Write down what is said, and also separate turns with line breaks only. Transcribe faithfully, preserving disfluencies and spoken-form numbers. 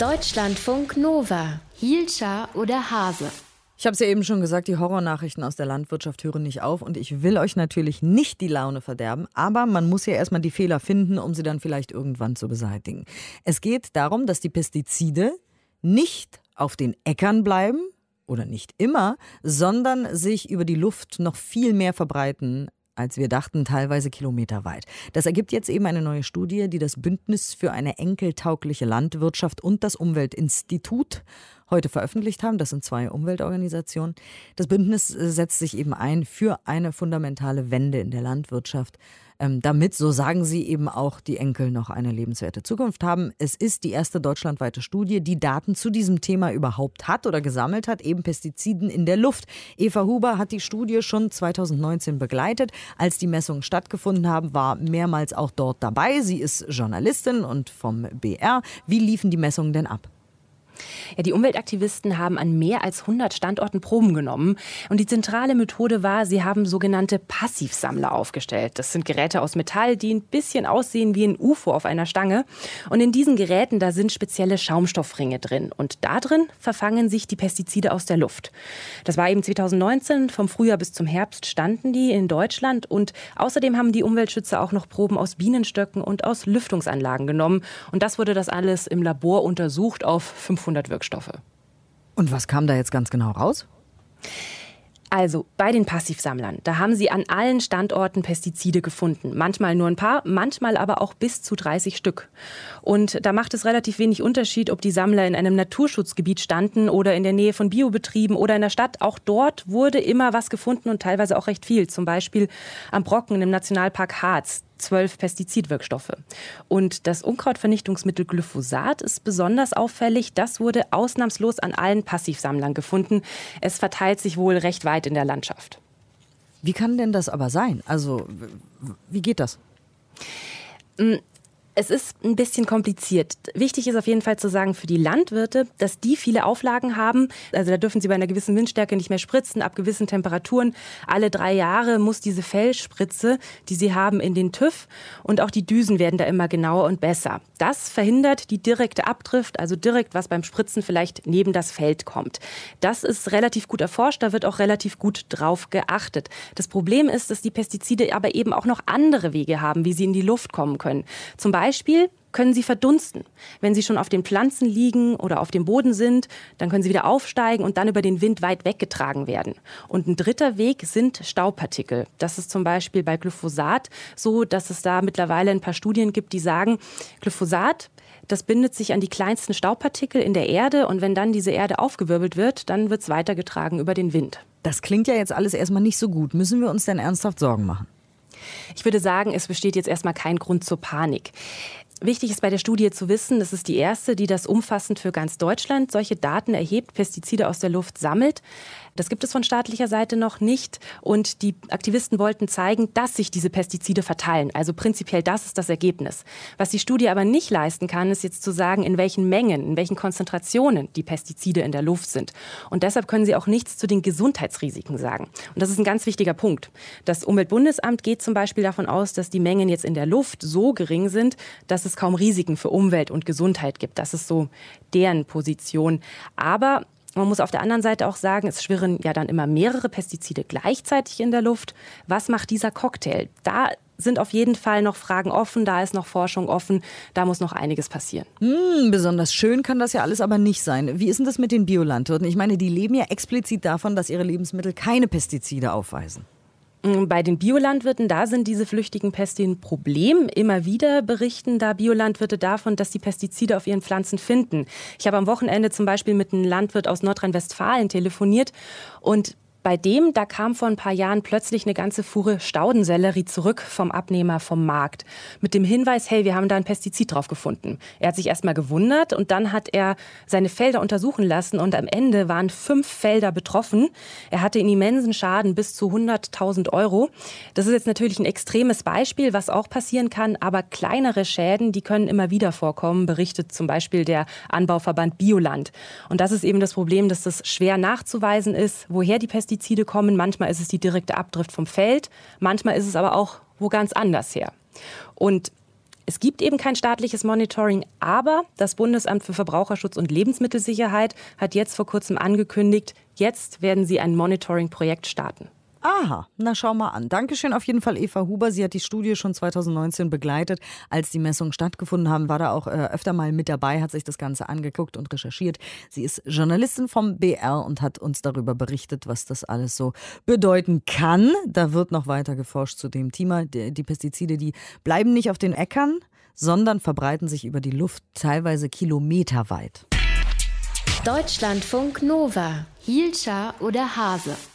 Deutschlandfunk Nova. Hielscher oder Hase?
Ich habe es ja eben schon gesagt, die Horrornachrichten aus der Landwirtschaft hören nicht auf und ich will euch natürlich nicht die Laune verderben, aber man muss ja erstmal die Fehler finden, um sie dann vielleicht irgendwann zu beseitigen. Es geht darum, dass die Pestizide nicht auf den Äckern bleiben oder nicht immer, sondern sich über die Luft noch viel mehr verbreiten, als wir dachten, teilweise kilometerweit. Das ergibt jetzt eben eine neue Studie, die das Bündnis für eine enkeltaugliche Landwirtschaft und das Umweltinstitut heute veröffentlicht haben. Das sind zwei Umweltorganisationen. Das Bündnis setzt sich eben ein für eine fundamentale Wende in der Landwirtschaft, damit, so sagen sie, eben auch die Enkel noch eine lebenswerte Zukunft haben. Es ist die erste deutschlandweite Studie, die Daten zu diesem Thema überhaupt hat oder gesammelt hat, eben Pestiziden in der Luft. Eva Huber hat die Studie schon zweitausendneunzehn begleitet. Als die Messungen stattgefunden haben, war mehrmals auch dort dabei. Sie ist Journalistin und vom B R. Wie liefen die Messungen denn ab?
Ja, die Umweltaktivisten haben an mehr als hundert Standorten Proben genommen. Und die zentrale Methode war, sie haben sogenannte Passivsammler aufgestellt. Das sind Geräte aus Metall, die ein bisschen aussehen wie ein U F O auf einer Stange. Und in diesen Geräten, da sind spezielle Schaumstoffringe drin. Und da drin verfangen sich die Pestizide aus der Luft. Das war eben zweitausendneunzehn, vom Frühjahr bis zum Herbst standen die in Deutschland. Und außerdem haben die Umweltschützer auch noch Proben aus Bienenstöcken und aus Lüftungsanlagen genommen. Und das wurde das alles im Labor untersucht auf fünfhundert Wirkstoffe.
Und was kam da jetzt ganz genau raus?
Also bei den Passivsammlern, da haben sie an allen Standorten Pestizide gefunden. Manchmal nur ein paar, manchmal aber auch bis zu dreißig Stück. Und da macht es relativ wenig Unterschied, ob die Sammler in einem Naturschutzgebiet standen oder in der Nähe von Biobetrieben oder in der Stadt. Auch dort wurde immer was gefunden und teilweise auch recht viel. Zum Beispiel am Brocken im Nationalpark Harz. zwölf Pestizidwirkstoffe. Und das Unkrautvernichtungsmittel Glyphosat ist besonders auffällig. Das wurde ausnahmslos an allen Passivsammlern gefunden. Es verteilt sich wohl recht weit in der Landschaft.
Wie kann denn das aber sein? Also, wie geht das?
Es ist ein bisschen kompliziert. Wichtig ist auf jeden Fall zu sagen für die Landwirte, dass die viele Auflagen haben. Also da dürfen sie bei einer gewissen Windstärke nicht mehr spritzen, ab gewissen Temperaturen. Alle drei Jahre muss diese Fellspritze, die sie haben, in den TÜV. Und auch die Düsen werden da immer genauer und besser. Das verhindert die direkte Abdrift, also direkt, was beim Spritzen vielleicht neben das Feld kommt. Das ist relativ gut erforscht, da wird auch relativ gut drauf geachtet. Das Problem ist, dass die Pestizide aber eben auch noch andere Wege haben, wie sie in die Luft kommen können. Zum Beispiel Beispiel können sie verdunsten. Wenn sie schon auf den Pflanzen liegen oder auf dem Boden sind, dann können sie wieder aufsteigen und dann über den Wind weit weggetragen werden. Und ein dritter Weg sind Staubpartikel. Das ist zum Beispiel bei Glyphosat so, dass es da mittlerweile ein paar Studien gibt, die sagen, Glyphosat, das bindet sich an die kleinsten Staubpartikel in der Erde und wenn dann diese Erde aufgewirbelt wird, dann wird es weitergetragen über den Wind.
Das klingt ja jetzt alles erstmal nicht so gut. Müssen wir uns denn ernsthaft Sorgen machen?
Ich würde sagen, es besteht jetzt erstmal kein Grund zur Panik. Wichtig ist bei der Studie zu wissen, das ist die erste, die das umfassend für ganz Deutschland solche Daten erhebt, Pestizide aus der Luft sammelt. Das gibt es von staatlicher Seite noch nicht. Und die Aktivisten wollten zeigen, dass sich diese Pestizide verteilen. Also prinzipiell das ist das Ergebnis. Was die Studie aber nicht leisten kann, ist jetzt zu sagen, in welchen Mengen, in welchen Konzentrationen die Pestizide in der Luft sind. Und deshalb können sie auch nichts zu den Gesundheitsrisiken sagen. Und das ist ein ganz wichtiger Punkt. Das Umweltbundesamt geht zum Beispiel davon aus, dass die Mengen jetzt in der Luft so gering sind, dass es kaum Risiken für Umwelt und Gesundheit gibt. Das ist so deren Position. Aber man muss auf der anderen Seite auch sagen, es schwirren ja dann immer mehrere Pestizide gleichzeitig in der Luft. Was macht dieser Cocktail? Da sind auf jeden Fall noch Fragen offen, da ist noch Forschung offen, da muss noch einiges passieren.
Hm, besonders schön kann das ja alles aber nicht sein. Wie ist denn das mit den Biolandwirten? Ich meine, die leben ja explizit davon, dass ihre Lebensmittel keine Pestizide aufweisen.
Bei den Biolandwirten, da sind diese flüchtigen Peste ein Problem. Immer wieder berichten da Biolandwirte davon, dass sie Pestizide auf ihren Pflanzen finden. Ich habe am Wochenende zum Beispiel mit einem Landwirt aus Nordrhein-Westfalen telefoniert und bei dem, da kam vor ein paar Jahren plötzlich eine ganze Fuhre Staudensellerie zurück vom Abnehmer vom Markt. Mit dem Hinweis, hey, wir haben da ein Pestizid drauf gefunden. Er hat sich erstmal gewundert und dann hat er seine Felder untersuchen lassen und am Ende waren fünf Felder betroffen. Er hatte einen immensen Schaden bis zu hunderttausend Euro. Das ist jetzt natürlich ein extremes Beispiel, was auch passieren kann, aber kleinere Schäden, die können immer wieder vorkommen, berichtet zum Beispiel der Anbauverband Bioland. Und das ist eben das Problem, dass das schwer nachzuweisen ist, woher die Pestizide Pestizide kommen. Manchmal ist es die direkte Abdrift vom Feld, manchmal ist es aber auch wo ganz anders her. Und Es gibt eben kein staatliches Monitoring, aber das Bundesamt für Verbraucherschutz und Lebensmittelsicherheit hat jetzt vor kurzem angekündigt, jetzt werden sie ein Monitoring-Projekt starten.
Aha, na schau mal an. Dankeschön auf jeden Fall Eva Huber. Sie hat die Studie schon zweitausendneunzehn begleitet. Als die Messungen stattgefunden haben, war da auch äh, öfter mal mit dabei, hat sich das Ganze angeguckt und recherchiert. Sie ist Journalistin vom B R und hat uns darüber berichtet, was das alles so bedeuten kann. Da wird noch weiter geforscht zu dem Thema. Die, die Pestizide, die bleiben nicht auf den Äckern, sondern verbreiten sich über die Luft, teilweise kilometerweit.
Deutschlandfunk Nova. Hielscher oder Hase?